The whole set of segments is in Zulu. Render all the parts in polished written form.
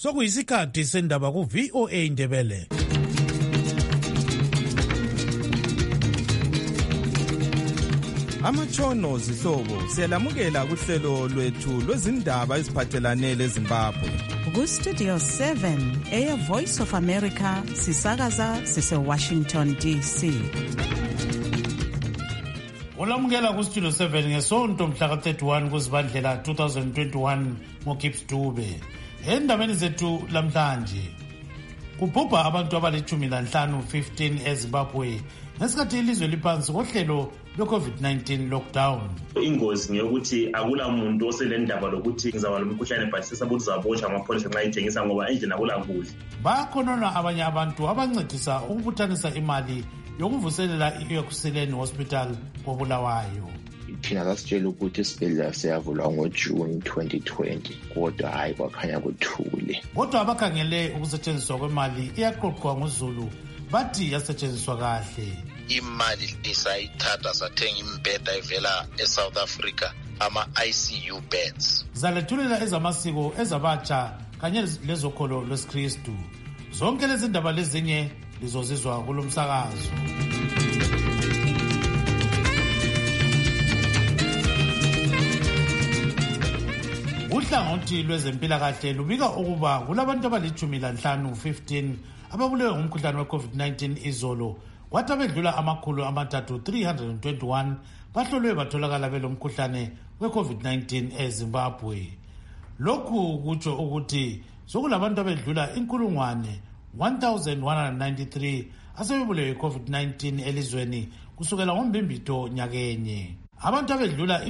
Sokuyisikhathi sendaba ku VOA Indebele. Amatshono zihlobo siyalamukela kuhlelo lwethu lwezindaba eziphathelane leZimbabwe. Ku-Studio 7 Air Voice of America sisakaza sise-Washington DC. Olamukela ku-Studio 7 ngesonto mhla ka-31 kuZibandlela 2021 ngoGibbs Dube. Endabeni zethu lamhlanje kubhubha abantu abali-15 eZimbabwe ngesikhathi ilizwe liphansi kohlelo lwe-COVID-19 lockdown. Ingozi ngeyokuthi akula muntu oselendaba lokuthi ngizaba lomkhuhlane but sesabuthi uzaboshwa amapholisa nxa itshengisa ngoba endlini akula kudla. Bakhonona abanye abantu abancedisa ukubuthanisa imali yokuvuselela i-Ekuseni Hospital koBulawayo. Thina sasitshela ukuthi isibhedlela siyavulwa ngoJune 2020 kodwa hayi kwakhanya kuthule. Kodwa abakhangele ukusetshenziswa kwemali iyaqoqwa nguZulu bathi yasetshenziswa kahle. Imali lisayithatha sathenga imbheda ivela eSouth Africa ama-ICU beds. Zalethulela ezamasiko ezabatsha kanye lezokholo lwesikristu. Zonke lezi ndaba lezinye lizozizwa kulo msakazo. Uhlangothi lwezempilakahle lubika ukuba kulabantu abali-15 ababulewe ngumkhuhlane we-COVID-19 izolo, kwathi abedlula 321 bahlolwe batholakala belomkhuhlane we-COVID-19 eZimbabwe. Lokhu kutsho ukuthi sokulabantu abedlula 1,193 asebebulewe i-COVID-19 elizweni kusukela ngoMbimbithi nyakenye. Abantu abedlula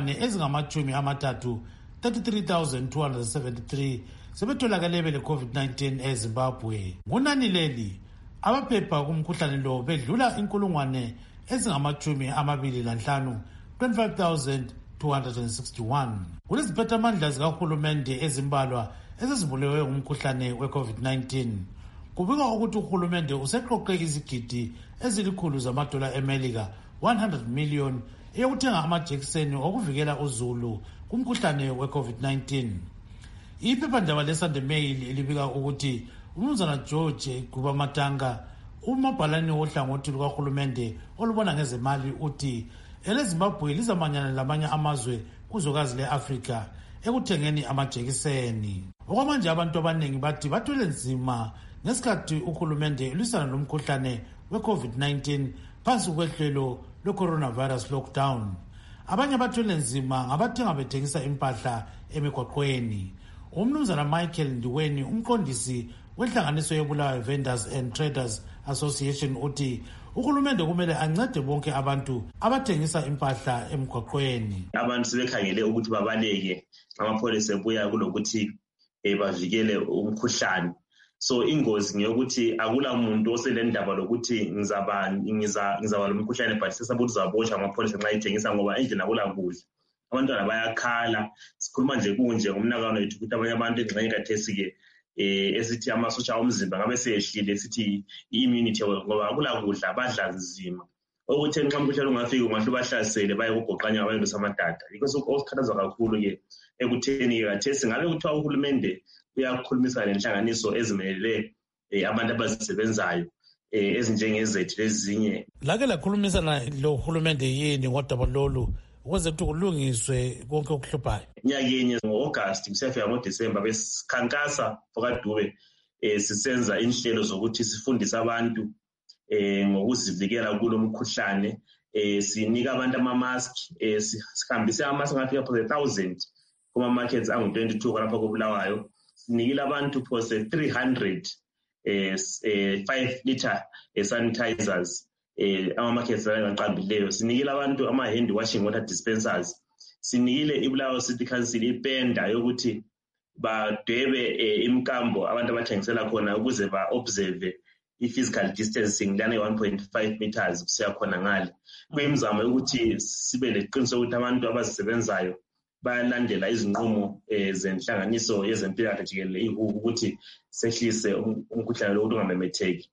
33,273 sebetholakale bele-COVID-19 eZimbabwe. Ngunani leli abaphepha kumkhuhlane lo bedlula 25,261. Kuleziphathamandla zikahulumende ezimbalwa ezizibulewe ngumkhuhlane we-COVID-19. Kubikwa ukuthi uhulumende useqoqe izigidi ezilikhulu zamadola eMelika 100 million eyokuthenga amajekiseni okuvikela uzulu kumkhuhlane we-COVID-19. Iphephandaba leSunday Mail libika ukuthi uMnumzana George Gubamatanga, umabhalane wohlangothi lukahulumende olubona ngezemali, uthi eleZimbabwe lizamanyana lamanye amazwe kuzwekazi le-Afrika ekuthengeni amajekiseni. Okwamanje abantu abaningi bathi bathwele nzima ngesikhathi uhulumende lwisana lomkhuhlane we-COVID-19 phansi kwehlelo lwe-coronavirus lockdown. Abanye bathwele nzima ngabathenga bethengisa impahla emigwaqweni. UMnumzana Michael Ndiweni, umqondisi wenhlanganiso yoBulawayo Vendors and Traders Association, uthi uhulumende kumele ancede bonke abantu abathengisa impahla emigwaqweni. Abantu sebekhangele ukuthi babaleke amapholisa ebuya kulokuthi bavikele umkhuhlane. So ingozi ngeyokuthi akula muntu oselendaba lokuthi ngizaba lomkhuhlane but sesabuthi uzaboshwa amapholisa nxa itshengisa ngoba endlini akula kudla. Abantwana bayakhala, sikhuluma nje kunje ngomnakano wethu ukuthi abanye abantu engxenye kathesi-ke esithi amasotsha omzimba ngabe seyehlile, sithi i-immunity ngoba akula kudla, badla nzima. Ukuthi nxa umkhuhlane ungafika ungahle ubahlasele baye kugoqanya abanye besamadada. Yikho osikhathaza kakhulu-ke ekutheni-ke kathesi ngabe kuthiwa uhulumende uyakhulumisana nenhlanganiso ezimelele abantu abazisebenzayo ezinjengezethu lezinye. Lake lakhulumisana lo hulumende yini ngodaba lolu ukuze ukuthi kulungiswe konke okuhluphayo? Nyakenye ngo-August kusiyafika ngoDisemba besikhankasa fokaDube sisenza inhlelo zokuthi sifundise abantu ngokuzivikela kulo mkhuhlane. Sinika abantu ama-mask, sihambise ama-mask angafika phose 1,000 kuma-markets angu-22 kwalapha koBulawayo. Sinikile abantu phose 300 5-liter sanitizers ama-markets angaqambileyo. Sinikile abantu ama-hand washing water dispensers. Sinikile iBulawayo City Council ipenda yokuthi badwebe imkambo abantu abathengisela khona ukuze ba-observe i-physical distancing lana 1.5 meters kusiya khona ngale. Kuyimizamo yokuthi sibe leqiniso ukuthi abantu abazisebenzayo bayalandela izinqumo zenhlanganiso yezempilakahle jikelele ukuthi sehlise umkhuhlane lo ungamemetheki.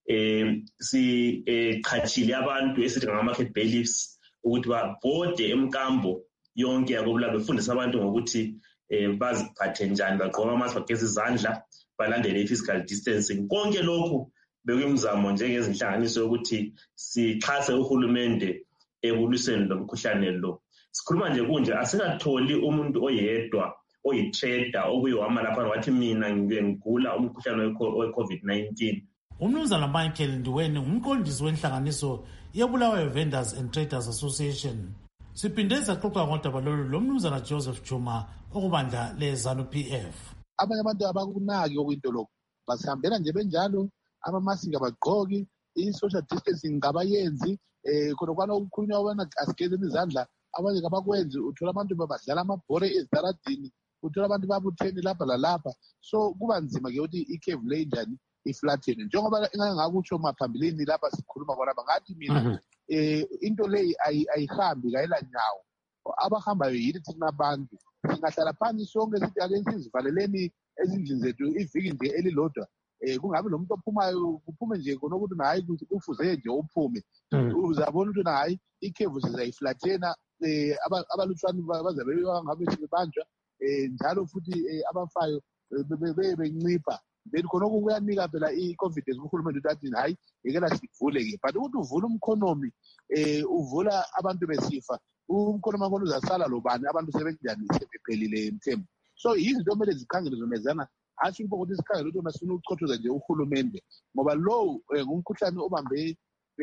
Siqhathile abantu esithi ngama-market bailiffs ukuthi babhode emkambo yonke yakoBulawayo befundisa abantu ngokuthi baziphathe njani, bagqoka amask, bageza izandla, balandele i-physical distancing. Konke lokhu bekuyimizamo njengezinhlanganiso yokuthi sixhase uhulumende ekulwiseni lo mkhuhlane lo. Sikhuluma nje kunje, asikatholi umuntu oyedwa oyi-trader okuyihama lapha wathi mina ngigula umkhuhlane we-COVID-19. Umnumzana Michael Ndiweni ngumqondisi wenhlanganiso yeBulawayo Vendors and Traders Association. Siphinde saxoxa ngodaba lolu lomnumzana Joseph Chuma okubandla le-ZANU-PF. Abanye abantu abakunaki okuyinto lokho basihambela nje benjalo, amamasiki abagqoki, i-social distancing ngabayenzi, khonokwana ukukhulunywa wena asigezeni izandla, abanye kabakwenzi. Uthola abantu badlala amabhore ezitaradini, uthola abantu babutheni lapha lalapha. So kuba nzima ke ukuthi ikhevu le njani iflathene. Njengoba engangakutsho maphambilini lapha sikhuluma khona bangathi mina into leyi ayihambi kayela nyawo. Abahambayo yini thina abantu. Singahlala phansi sonke sithi ake sizivaleleni ezindlini zethu iviki nje elilodwa. Kungabe lo muntu ophumayo kuphume nje khona ukuthi nahayi kufuze nje uphume. Uzabona ukuthi nahayi ikhevu sizayiflathena, abalutshwane bazabe bangabe sebanjwa, njalo futhi abafayo bencipha. Then khona kuyanika phela i-COVID uhulumende ukuthi athi hayi yekela sivule-ke, but ukuthi uvula umkhonomi, uvula abantu besifa, umkhonomi wakhona uzasala lo bani, abantu sebenjani, sebephelile emthembu. So yizinto kumele zikhangele zomezana, asho ukuthi sikhangele ukuthi masifuna ukuchothoza nje uhulumende, ngoba lo ngumkhuhlane obambe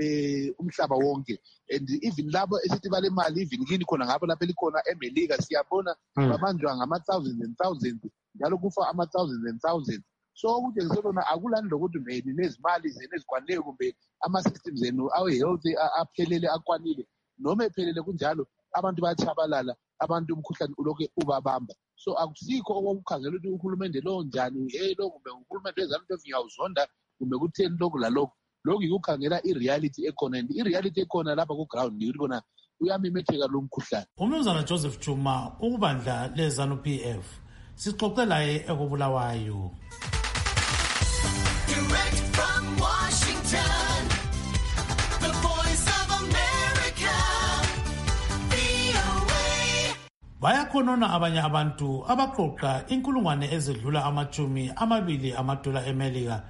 umhlaba wonke. And even labo esithi bale mali even kini khona ngapho lapha elikhona eMelika siyabona babanjwa ngama-thousands and thousands, njalo kufa ama-thousands and thousands. So ukuthi ngisolona akulani lokuthi meni nezimali zenu ezikwanele kumbe ama-systems enu awe-health aphelele akwanile, noma ephelele kunjalo abantu bayachabalala, abantu umkhuhlane ulokhu ubabamba. So akusikho okukhangela ukuthi uhulumende lo njani, lo kumbe uhulumende weZANU-PF ngiyawuzonda kumbe kutheni lokhu lalokhu. Lokhu yikukhangela i-reality ekhona, and i-reality ekhona lapha ku-ground yikuthi kona uyamemetheka lo mkhuhlane. Umnumzana Joseph Chuma ukubandla le-ZANU-PF sixoxe laye ekubulawayo. Direct from Washington, the voice of America, VOA. Bayakhonona abanye abantu abaqoqa inkulungwane ezedlula $20,000 eMelika,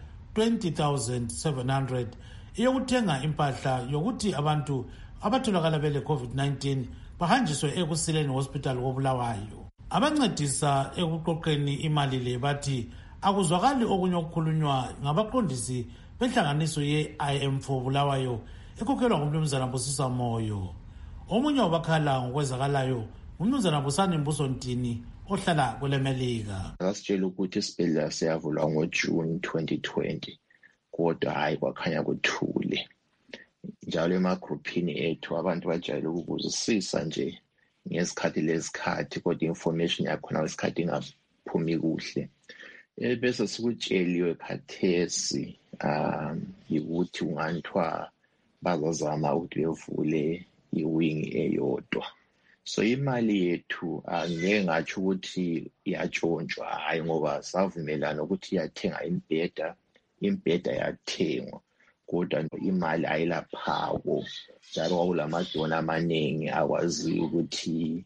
20,700 eyokuthenga impahla yokuthi abantu abatholakala bele COVID-19 bahanjiswe ekusileni hospital koBulawayo. Abancedisa ekuqoqeni imali le bathi akuzwakali okunye okukhulunywa ngabaqondisi benhlanganiso ye-IM4 Bulawayo ekhokhelwa ngumnumzana Busisa Moyo. Omunye wabakhala ngokwezakalayo umnumzana Busani Mbusontini ohlala kweleMelika. Ngasitshela ukuthi isibhedlela siyavulwa ngoJune 2020, kodwa hayi kwakhanya kuthule. Njalo emagruphini ethu abantu bajayele ukubuzisisa nje ngesikhathi lezikhathi, kodwa information yakhona ngesikhathi ingaphumi kuhle. Bese sikutsheliwe khathesi ukuthi unganthwa bazazama ukuthi bevule iwing eyodwa. So imali yethu angeke ngatsho ukuthi iyatshontshwa, hayi, ngoba savumelana ukuthi iyathenga imbheda yathengwa, kodwa imali ayilaphako. Njalo kwakulamadona amaningi akwaziyo ukuthi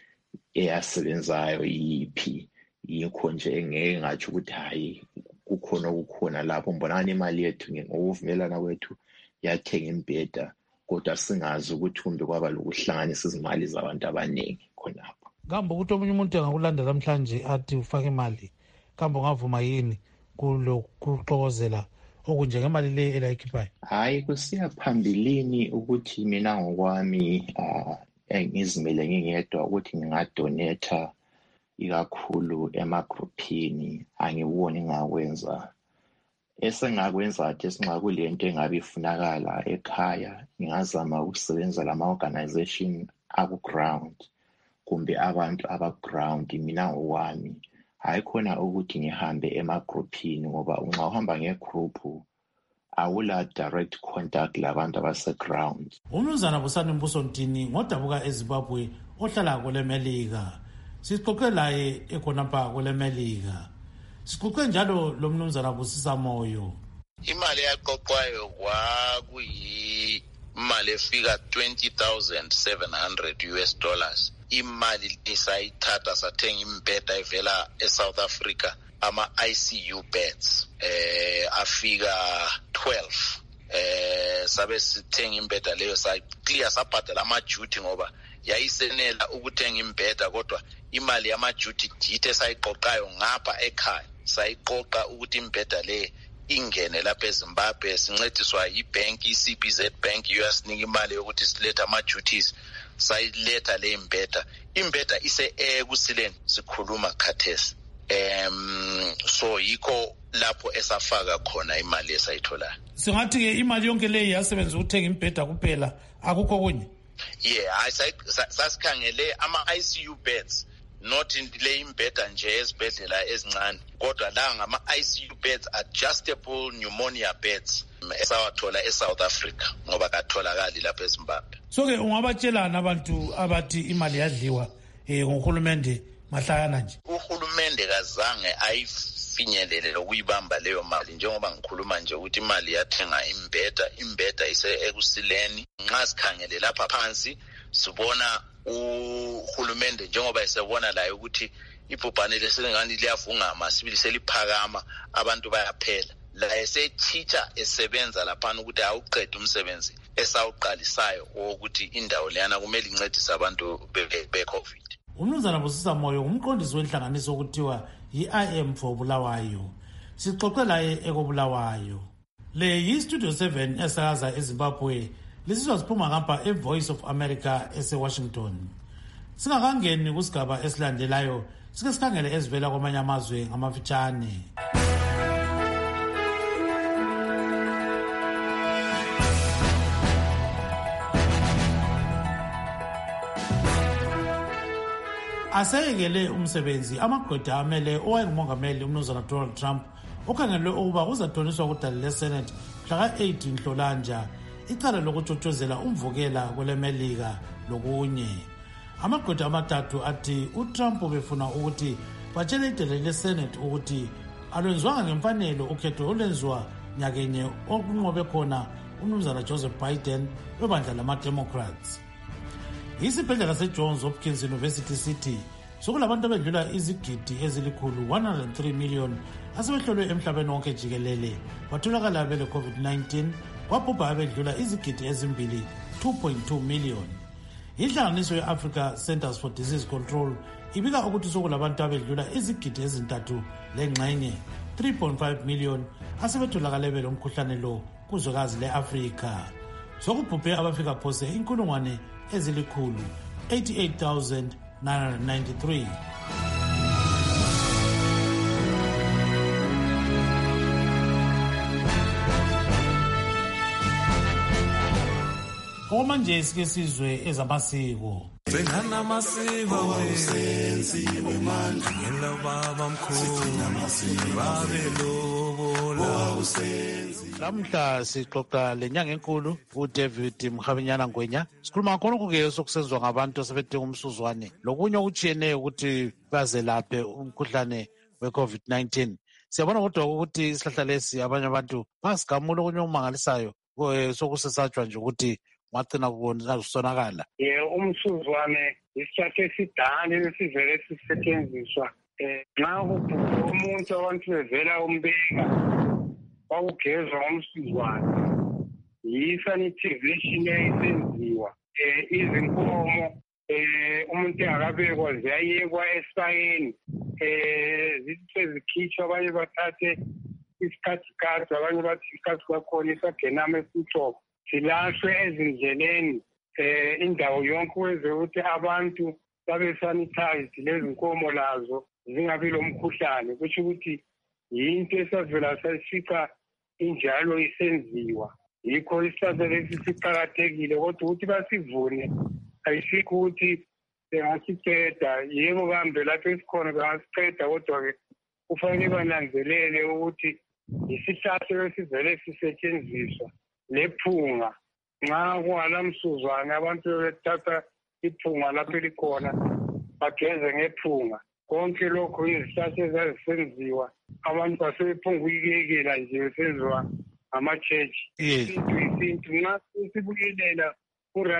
eyasebenzayo yiphi. Yikho nje engeke ngatsho ukuthi hayi kukhona okukhona lapho. Mbonani imali yethu ngokuvumelana kwethu yathenga imbheda, kodwa singazi ukuthi kumbe kwaba lokuhlanganisa izimali zabantu abaningi khonapho. Kambe ukuthi omunye umuntu engakulanda namhlanje athi ufake imali, kambe ungavuma yini kuxokozela okunjengemali le elayikhiphayo? Hayi, kusiya phambilini ukuthi mina ngokwami ngizimele ngingedwa ukuthi ngingadonetha ikakhulu emagruphini, angiboni ngakwenza. Esengakwenza ade sinxa kulento engabe ifunakala ekhaya, ngingazama ukusebenza lama-organization aku-ground kumbe abantu aba-ground mina ngokwami. Hayi khona ukuthi ngihambe emagruphini, ngoba nxa uhamba ngegruphu awula direct contact labantu abase-ground. Umnumzana Busani Mbusontini ngodabuka eZimbabwe ohlala kweleMelika. Sixoxe laye ekhonapha kweleMelika. Sixoxe njalo lo mnumzana Busisa Moyo. Imali yaqoqwayo kwakuyimali efika $20,700 US, imali isayithatha sathenga imbheda evela eSouth Africa ama-ICU beds afika 12 sabe sithenga imbheda leyo clear sabhadala ama-duty ngoba yayisenela ukuthenga imbheda kodwa imali yama-duty jithe sayiqoqayo ngapha ekhaya sayiqoqa ukuthi imbheda le ingene lapha eZimbabwe sincediswa yibank iCBZ Bank uyasinika imali yokuthi silethe ama-duties sayiletha le imbheda ise kusileni sikhuluma khathesi so yikho lapho esafaka khona imali esayitholayo. Singathi ke imali yonke leyi yasebenza ukuthenga imbheda kuphela akukho kunye? Yeah, sasikhangele ama-ICU beds not le imbheda nje ezibhedlela ezincane kodwa la ngama-ICU beds adjustable pneumonia beds esawathola eSouth Africa ngoba katholakali lapha eZimbabwe. So ke ungabatshelana abantu abathi imali yadliwa ngohulumende mahlayana nje? Uhulumende kazange ayifinyelele lokuyibamba leyo mali njengoba ngikhuluma nje ukuthi imali yathenga imbheda ise ekusileni. Nxa sikhangele lapha phansi sibona uhulumende njengoba esebona la ukuthi ibhubhane lesengani liyavungama sibili seliphakama abantu bayaphela la esechitha esebenza lapha ukuthi awuqede umsebenzi esawuqalisayo ukuthi indawo leyana kumele incedise abantu be-COVID. Umnumzana Busisa Moyo umqondisi wenhlanganiso okuthiwa yi-IM for Bulawayo. Sixoxe laye ekobulawayo. Le yi-Studio 7 esakaza eZimbabwe. Lisizwa siphuma ngapha eVoice of America eseWashington. Singakangeni kusigaba esilandelayo sike sikhangele ezivela kwamanye amazwe ngamafitshane. Aseyekele umsebenzi amagqwetha amele owayengumongameli umnumzana Donald Trump okhangelwe ukuba uzathoniswa kudala leSenate mhla ka-8 Nhlolanja icala lokutshotshozela umvukela kwelemelika lokunye. Amagqwetha amathathu athi uTrump befuna ukuthi batshele idele leSenate ukuthi alwenziwanga ngemfanelo ukhetho olwenziwa nyakenye okunqobe khona umnumzana Joseph Biden webandla lama-Democrats. Isibhedlela seJohns Hopkins University City sokulabantu abedlula izigidi ezilikhulu 103 million asebehlolwe emhlabeni wonke jikelele batholakala bele COVID-19 kwabhubha abedlula izigidi ezimbili 2.2 million. Inhlanganiso ye-Africa Centers for Disease Control ibika ukuthi sokulabantu abedlula izigidi ezintathu lengxenye 3.5 million asebetholakale bele umkhuhlane lo kuzwekazi le-Afrika. Sokubhubhe abafika phose inkulungwane ezilikhulu 88,993. Okumanje sike sizwe ezamasiko. Sengana masiko wesenziwe manje ngelo baba mkhulu babelobola usenzi. Lamhla sixoxa lenyanga enkulu uDavid Mkhabinyana Ngwenya. Sikhuluma khona ke sokusenzwa ngabantu asebedinga umsuzwane lokunye okutshiyeneyo ukuthi bazelaphe umkhuhlane we-COVID-19. Siyabona kodwa ukuthi isihlahla lesi abanye abantu basigamula okunye okumangalisayo sokusesatshwa nje ukuthi wagcina kusonakala. Umsuzwane isihlahla esidala esivele sisetshenziswa nxa kubhubha umuntu abantu bevela umbeka kwakugezwa ngomsuzwane. Yi-sanitization eyayisenziwa. Izinkomo umuntu engakabekwa ziyayekwa esayeni zikhitshwa abanye bathathe isikhathikhathi abanye bathi isikhathi kwakhona isagenama esitshoko zilahlwe ezindleleni indawo yonke ukwenzela ukuthi abantu babe sanitized lezi nkomo lazo zingabi lo mkhuhlane kusho ukuthi yinto esavela sayifica injalo isenziwa. Yikho isihlahla lesi siqakathekile kodwa ukuthi basivune ayisikho ukuthi bengasiceda. Yebo kambe lapho esikhona bengasiceda kodwa-ke kufanele bananzelele ukuthi isihlahla esivele sisetshenziswa lephunga. Nxa kungalamsuzwane abantu bethatha iphunga lapho elikhona bageze ngephunga. Konke lokho izihlahla ezazisenziwa abantu basebephunga ukuyekela nje besenziwa ama-church. Isintu nxa sibuyelela ku-right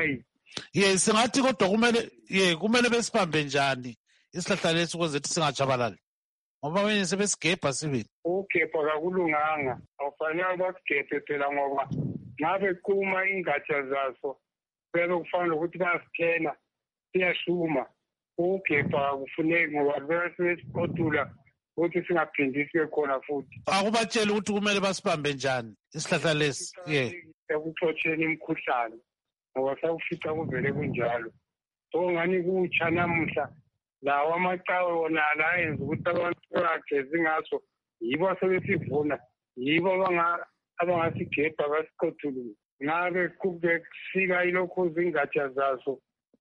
Singathi kodwa kumele besibambe njani isihlahla lesi ukuze ukuthi singajabalali. Ngoba abanye sebesigebha sibili. Ukugebha kakulunganga. Awufanele basigebhe phela ngoba ngabe kuma ingatsha zaso bebe kufanele ukuthi basithena siyashuma. Ukugebha kufuneki ngoba bese sipotula ukuthi singaphindi sibe khona futhi. Akubatshela ukuthi kumele basibambe njani isihlahla lesi. Ekuxotsheni imikhuhlane ngoba sakufica kuvele kunjalo. So ngani kutsha namuhla lawa amacawe wona la yenza ukuthi abantu bagezi ngaso yibo sebesivuna yibo abangasigebha basiqothulule. Ngabe kube kusika ilokhu ingatsha zaso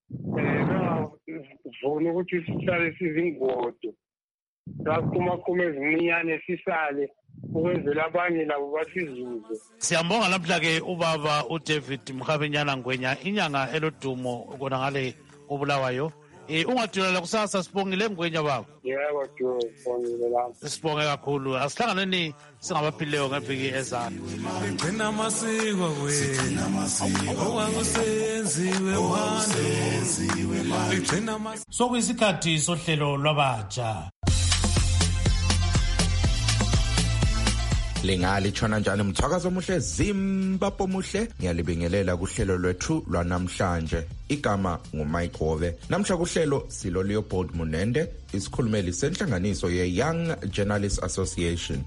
bangavuna ukuthi sihlale sizingodo. Sakumakuma ezincinyane sisale ukwenzela abanye labo basizuze. Siyambonga namhla-ke ubaba uDavid Mkhabenyana Ngwenya inyanga elodumo kona ngale obulawayo. Ungadulela kusasa sibongile Ngwenya baba. Yebo sibongile lapho. Sibonge kakhulu. Asihlanganeni singabaphilileyo ngeviki ezayo. Igcina amasiko wena. Okwakusenziwe manje. Igcina amasiko. Sokuyisikhathi sohlelo lwabatsha. Lingali njani mthakazo omuhle Zimbabwe muhle ngiyalibingelela kuhlelo lwethu lwanamhlanje igama nguMike Hove namhla kuhlelo silo Leopold Munende isikhulumeli senhlanganiso ye Young Journalists Association.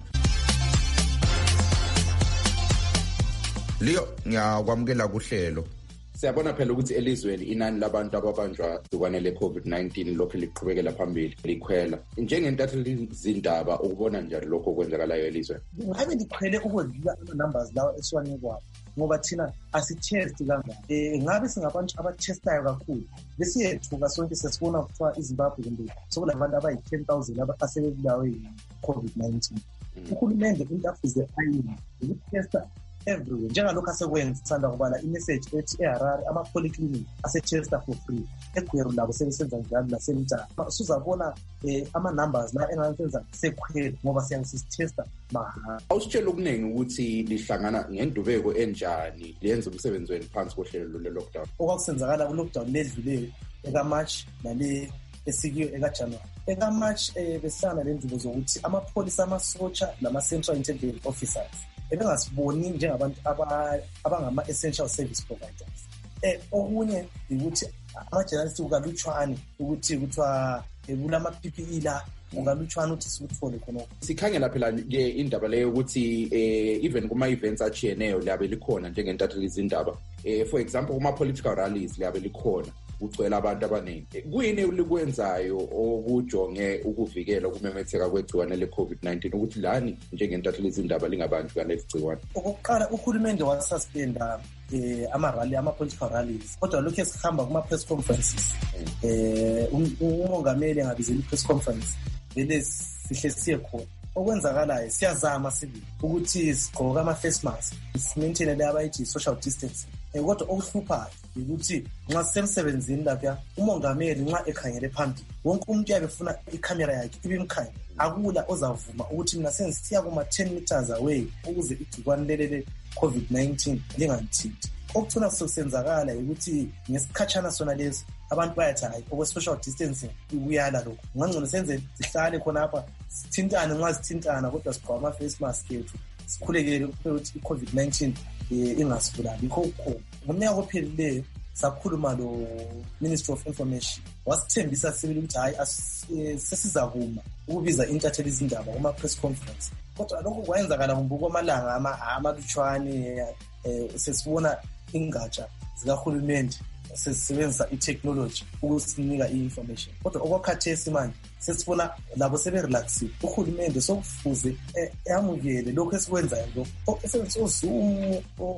Leo ngiyakwamukela kuhlelo. Siyabona phela ukuthi elizweni inani labantu ababanjwa igciwane le-COVID-19 lokho liqhubekela phambili likhwela. Njengentatheli zindaba ukubona njani lokho okwenzakalayo elizweni? Ngabe likhwele ukwedlula ama-numbers lawa esiwanikwayo ngoba thina asithesti kangaka. Ngabe singabantu abathestayo kakhulu. Besiyethuka sonke sesibona kuthiwa iZimbabwe kumbe sekulabantu abayi-10,000 asebebulawe yi-COVID-19. Uhulumende into afuze ayini ukuthesta everywhere. Njengalokho asekwenza sithanda kubala imessage ethi eHarare ama-polyclinic ase-testa for free. eGweru labo sebesenza njalo naseMthatha. Usuzabona ama-numbers la engasenza sekhwele ngoba siyabe sisithesta mahhala. Awusitshela okuningi ukuthi lihlangana ngendubeko enjani liyenza umsebenzi wenu phansi kohlelo le-lockdown. Okwakusenzakala ku-lockdown ledluleyo eka-March nale esikiyo eka-January. Eka-March besihlangana lendubo zokuthi amapholisa amasotsha nama-Central Intelligence Officers ebengasiboni njengabantu abangama-essential service providers. Okunye ukuthi ama-journalists ukalutshwane ukuthi kuthiwa kulama-PPE la ungalutshwana ukuthi sikuthole khonoko. Sikhangela phela-ke indaba leyo ukuthi even kuma-events achiyeneyo liyabe likhona njengentatheli zindaba. For example, kuma-political rallies liyabe likhona kugcwele abantu abaningi. Kuyini elikwenzayo okujonge ukuvikela ukumemetheka kwegciwane le-COVID-19 ukuthi lani njengentatheli zindaba lingabantu kanaleli gciwane? Okokuqala uhulumende wasuspenda ama-rally ama-political rallies kodwa lokhu esihamba kuma-press conferences umongameli engabizela i-press conference vele sihle siye khona. Okwenzakalayo siyazama sibili ukuthi sigqoke ama-face mask simaintaine le abayithi social distancing. Kodwa okuhluphayo ukuthi nxa sisemsebenzini lapha umongameli nxa ekhangele phambili wonke umuntu uyabe efuna ikhamera yakhe ibimkhanye. Akula ozavuma ukuthi mina sengisiya kuma-10 meters away ukuze igciwane lelele COVID-19 lingangithinti. Okuthina sokusenzakala ukuthi ngesikhatshana sona lesi abantu bayathi hayi okwe-social distancing kuyala lokho. Ngangcono senze sihlale khonapha sithintane nxa sithintana kodwa sigqoka ama-face mask ethu sikhulekele ukuthi i-COVID-19 ingasibulali. Yikho kukhona ngomnyaka ophelileyo sakhuluma lo Ministry of Information wasithembisa sibili ukuthi hayi sesizakuma ukubiza intatheli izindaba kuma-press conference. Kodwa lokho kwayenzakala kumbuka amalanga amalutshwane sesibona ingatsha zikahulumende sesisebenzisa i-technology ukusinika i-information. Kodwa okwakhathesi manje sesibona labo seberelaxile. Uhulumende sokufuze amukele lokho esikwenzayo lokho esebenzisa oZoom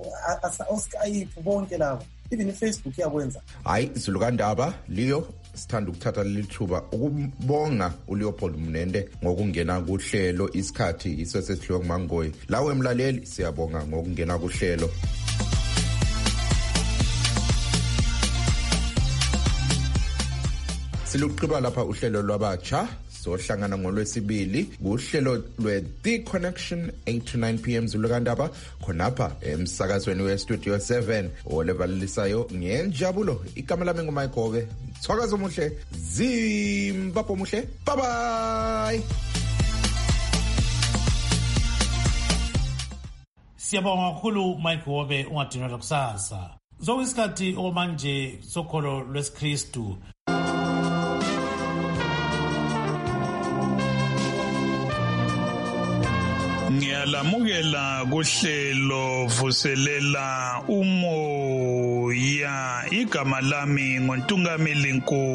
oSkype bonke labo even iFacebook iyakwenza. Hayi Zulukandaba Leo sithanda ukuthatha leli thuba ukubonga uLeopold Munende ngokungena kuhlelo isikhathi isesehliwe kuMangoyi. Lawe emlaleli siyabonga ngokungena kuhlelo. Siluqhiba lapha uhlelo lwabatsha sohlangana ngolwesibili kuhlelo lwe-The Connection 8 to 9 p.m. Zulukandaba khonapha emsakazweni we-Studio 7 olevalelisayo ngenjabulo. Igama lami nguMayigobe. Mthwakazo muhle, Zimbabwe muhle. Bye bye. Siyabonga kakhulu Mayigobe, ungadinwa kusasa. Zokusikhathi omanje sokholo lwesikristu. Ngiyalamukela kuhlelo vuselela umoya. Igama lami nguNtungameli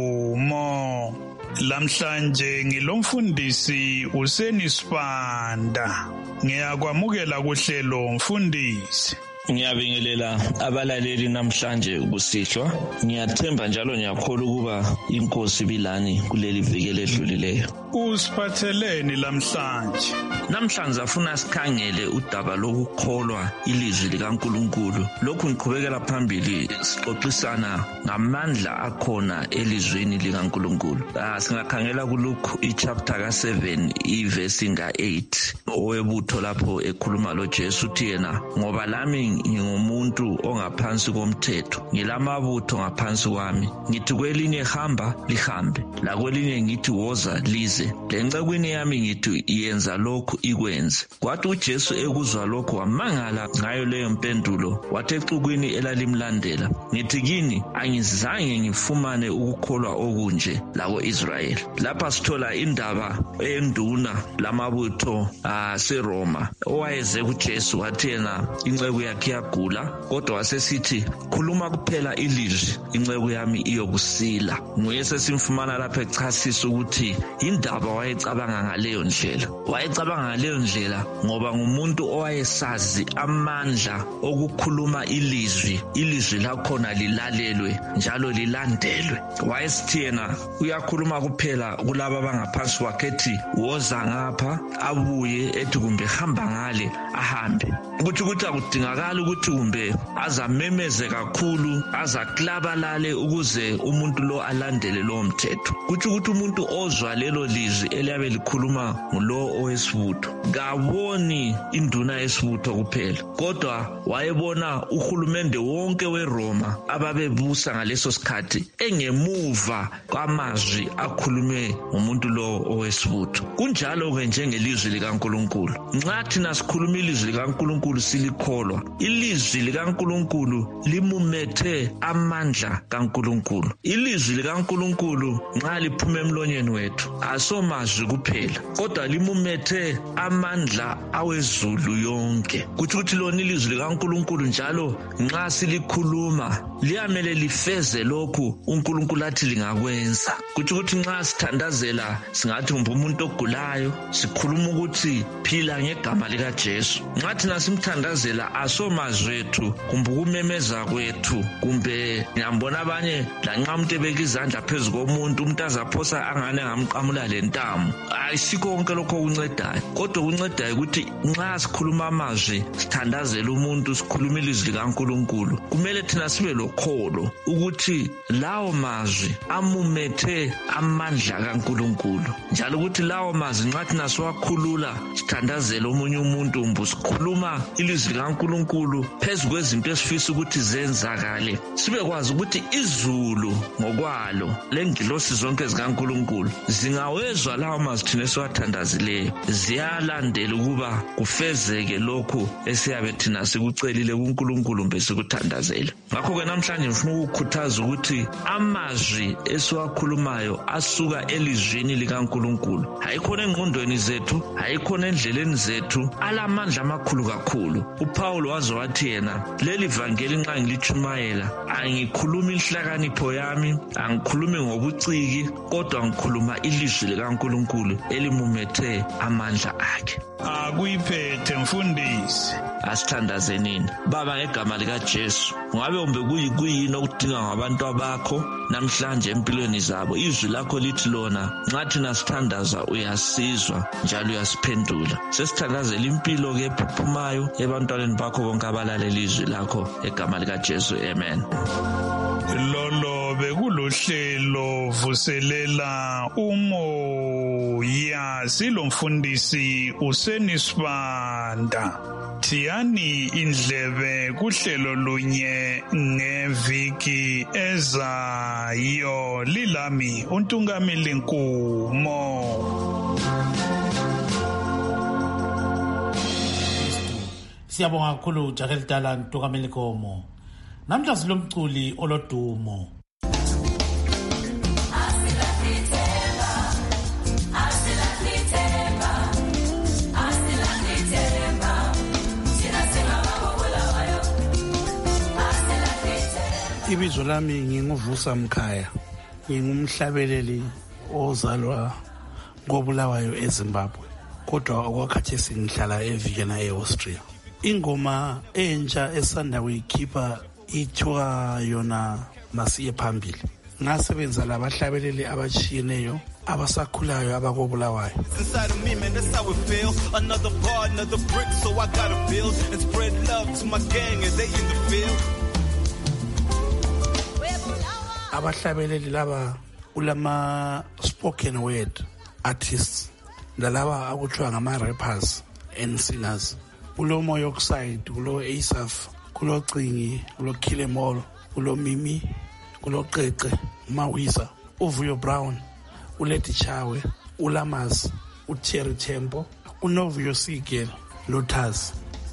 Nkumo. Lamhlanje ngilomfundisi Useni Sibanda. Ngiyakwamukela kuhlelo mfundisi. Ngiyabingelela abalaleli namhlanje kusihlwa. Ngiyathemba njalo ngiyakholwa ukuba inkosi bilani kuleli viki ledlulileyo. Usiphatheleni lamhlanje? Namhlanje afuna sikhangele udaba lokukholwa ilizwi likaNkulunkulu. Lokhu ngiqhubekela phambili sixoxisana ngamandla akhona elizweni likaNkulunkulu. Singakhangela kuLuke ichapter ka7 iverse nga8 owebutho lapho ekhuluma loJesu uthi yena ngoba lami ngingumuntu ongaphansi komthetho, ngilamabutho ngaphansi kwami, ngithi kwelinye hamba lihambe, lakwelinye ngithi woza lize, lencekwini yami ngithi yenza lokhu ikwenze. Kwathi uJesu ekuzwa lokho wamangala ngayo leyo mpendulo, wathi exukwini elalimlandela, ngithi kini angizange ngifumane ukukholwa okunje lako-Israyeli. Lapha sithola indaba enduna lamabutho aseRoma owayeze kuJesu wathi yena inceku yakhe yagula, kodwa wasesithi khuluma kuphela ilizwi inceku yami iyokusila. Nguye sesimfumana lapha echasisa ukuthi indaba wayecabanga ngaleyo ndlela. Wayecabanga ngaleyo ndlela ngoba ngumuntu owayesazi amandla okukhuluma ilizwi lakhona lilalelwe njalo lilandelwe. Wayesithi yena uyakhuluma kuphela kulabo abangaphansi kwakhe ethi woza ngapha abuye, ethi kumbe hamba ngale ahambe. Ukuthi akudingakala ukuthi kumbe azamemeze kakhulu, azaklabalale ukuze umuntu lo alandele lo mthetho. Ukuthi umuntu ozwa lelo lizwi eliyabe likhuluma ngulo owesibutho kaboni induna yesibutho kuphela, kodwa wayebona uhulumende wonke weRoma ababebusa ngaleso sikhathi engemuva kwamazwi akhulume ngumuntu lo owesibutho. Kunjalo-ke njengelizwi likaNkulunkulu. Nxa thina sikhuluma ilizwi likaNkulunkulu silikholwa, ilizwi likaNkulunkulu limumethe amandla kaNkulunkulu. Ilizwi likaNkulunkulu nxa liphuma emlonyeni wethu asomazwi kuphela, kodwa limumethe amandla awezulu yonke. Ukuthi lona ilizwi likaNkulunkulu njalo nxa silikhuluma liyamele lifeze lokhu uNkulunkulu athi lingakwenza. Ukuthi nxa sithandazela singathi kumbe umuntu ogulayo sikhuluma ukuthi phila ngegama likaJesu. Nxa thina simthandazela asomazwi ethu kumbe ukumemeza kwethu, kumbe ngiyambona abanye lanxa umuntu ebeka izandla phezu komuntu umuntu azaphosa angane ngamqamula lentamu. Ayisikho konke lokho okuncedayo, kodwa okuncedayo ukuthi nxa sikhuluma amazwi sithandazela umuntu, sikhuluma ilizwi likaNkulunkulu, kumele thina sibe lokholo ukuthi lawo mazwi amumethe amandla kaNkulunkulu, njalo ukuthi lawo mazwi nxa thina siwakhulula sithandazela omunye umuntu kumbe sikhuluma ilizwi likaNkulunkulu phezu kwezinto esifisa ukuthi zenzakale, sibekwazi ukuthi izulu ngokwalo lengilosi zonke zikaNkulunkulu zingawezwa lawo mazwi thina esiwathandazileyo, ziyalandela ukuba kufezeke lokhu esiyabe thina sikucelile kuNkulunkulu mbe sikuthandazela. Ngakho-ke namhlanje ngifuna ukukhuthaza ukuthi amazwi esiwakhulumayo asuka elizwini likaNkulunkulu, hayikhona engqondweni zethu, hayikhona endleleni zethu, alamandla amakhulu kakhulu. uPawulu waze wathi yena leli vangeli nxa ngilitshumayela angikhulumi inhlakanipho yami, angikhulumi ngobuciki, kodwa ngikhuluma ilizwi likaNkulunkulu elimumethe amandla akhe. Akuyiphethe mfundisi. Asithandazenini. Baba, ngegama likaJesu, ngabe umbe kuyini okudinga ngabantu abakho namhlanje empilweni zabo, izwi lakho lithi lona nxa thina sithandaza uyasizwa njalo uyasiphendula. Sesithandazela impilo ke ephuphumayo ebantwaneni bakho bonke abalalela izwi lakho egama likaJesu, amen. Lolo bekulo lohlelo vuselela umoya silomfundisi uSenisibanda. Thiyani indlebe kuhlelo lunye ngeviki ezayo. Lilami uNtungamili Nkumo. Siyabonga kakhulu Jakeli Dala Ntungamili Nkomo. Namhla silomculi olodumo. Ibizo lami nginguvusa Mkhaya. Ngingumhlabeleli ozalwa ngoBulawayo eZimbabwe. Kodwa okwakhathesi ngihlala eVienna eAustria. Ingoma entsha esanda kuyikhipha ithiwa yona Masiye Phambili. Ngasebenza labahlabeleli abatshiyeneyo abasakhulayo abakoBulawayo. Inside of me, man, that's how it feel. Another bar, another brick, so I gotta build and spread love to my gang as they in the field. Abahlabeleli laba ulama spoken word artists nalaba akuthiwa ngama rappers and singers. Kulo Moyoxide, kulo Asaf, kulo Cingi, kulo Killemall, kulo Mimi, kulo Qeqe, Mawisa, uVuyo Brown, uLeti Chawe, uLamas, uThierry Tempo, uNovuyo Sigel, Lotus.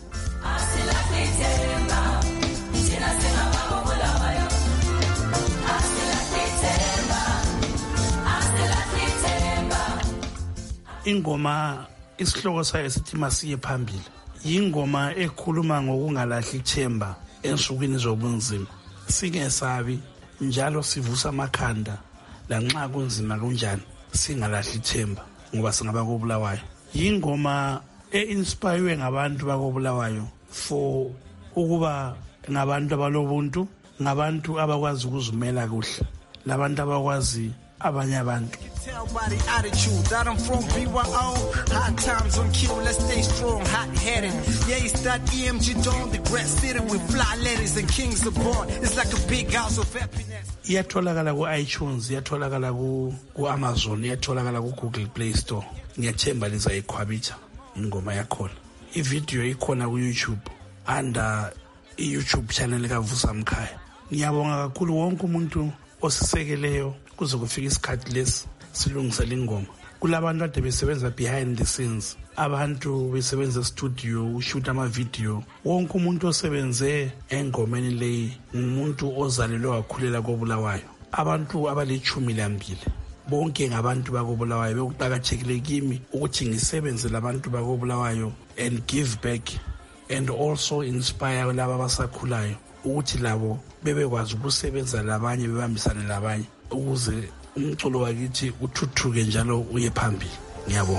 Ingoma isihloko sayo sithi Masiye Phambili. Yingoma ekhuluma ngokungalahli ithemba ensukwini zobunzima. Singesabi njalo sivusa amakhanda lanxa kunzima kunjani singalahli ithemba ngoba singaba koBulawayo. Yingoma einspirewe ngabantu bakoBulawayo for ukuba ngabantu abalobuntu, ngabantu abakwazi ukuzimela kuhle, labantu abakwazi abanye abantu. Tell by the attitude that I'm from BYO. Hard times on cue, let's stay strong, hot-headed. Yeah, it's that EMG Dome, the great city with fly ladies and kings are born. It's like a big house of happiness. Iyatholakala ku-iTunes, iyatholakala ku-Amazon, iyatholakala ku-Google Play Store. Ngiyathemba lizayikhwabitha ingoma yakhona. Ivideo ikhona ku-YouTube under i-YouTube channel kaVusa Mkhaya. Ngiyabonga kakhulu wonke umuntu osisekeleyo kuze kufika isikhathi lesi silungisela ingoma. Kulabantu ade besebenza behind the scenes, abantu besebenza studio ushoot ama video. Wonke umuntu osebenze engomeni leyi umuntu ozalelwe wakhulela koBulawayo. Abantu abali12 bonke ngabantu bakoBulawayo. Bekuqakathekile kimi ukuthi ngisebenze labantu bakoBulawayo and give back and also inspire laba abasakhulayo ukuthi labo bebekwazi ukusebenza labanye bebambisane labanye ukuze umculo wakithi uthuthuke njalo uye phambili. Ngiyabonga.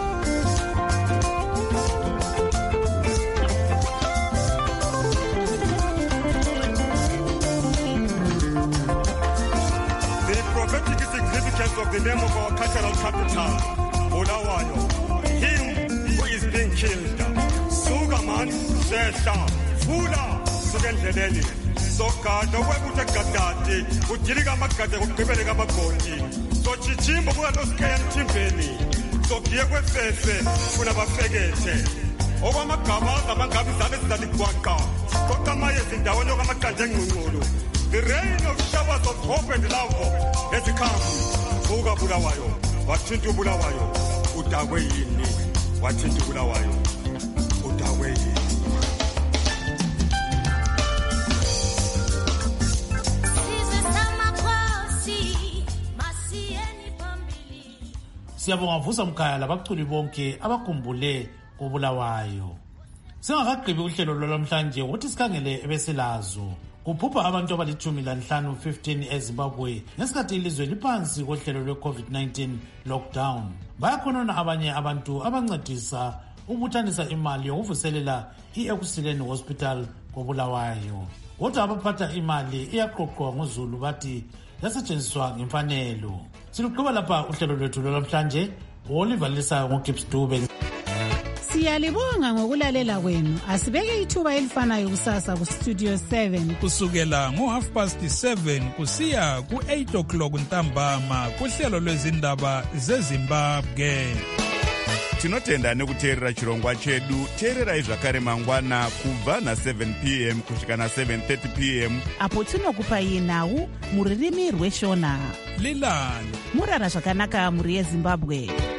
The prophetic significance of the name of our cultural capital, Bulawayo, him who is being killed. Sugaman, Sesha, Fula, Sugendeleni. Sokada webuthe gadade ujilika amagade kugqibeleka amagodi so chichimbo kunosikaya emthimbeni sogiye kwefefe funa bafekethe okwamagaba amangabi zabe zizaligwaqa kodwa maye izindawo lokamaqanje engqungqulu. The rain of showers of hope and love ezikhambi buka Bulawayo wathinta uBulawayo udakwe yini wathinta uBulawayo udakwe yini. Siyabonga Vusa Mkhaya labaculi bonke abakhumbule koBulawayo. Singakagqibi uhlelo lwamhlanje ukuthi sikhangele ebesilazo. Kuphupha abantu abali-15 eZimbabwe ngesikhathi ilizwe liphansi kohlelo lwe-COVID-19 lockdown. Bayakhonona abanye abantu abancedisa ukubuthanisa imali yokuvuselela i-Ekuseni Hospital koBulawayo. Kodwa abaphatha imali iyaqoqwa ngoZulu bathi yasetshenziswa ngemfanelo. Siluqhuba lapha uhlelo lwethu lwamhlanje. Oliver Lisa ngoGibbs Dube. Siyalibonga ngokulalela kwenu. Asibeke ithuba elifanayo kusasa ku Studio 7 kusukela ngo7:30 kusiya ku8 o'clock ntambama kuhlelo lwezindaba zeZimbabwe. Tinotenda nekuteerera chirongwa chedu. Teererai zvakare mangwana kubva na7 p.m. kusvika na7:30 p.m. apo tinokupai nhau muririmi rweshona. Lilani murara zvakanaka muri yeZimbabwe.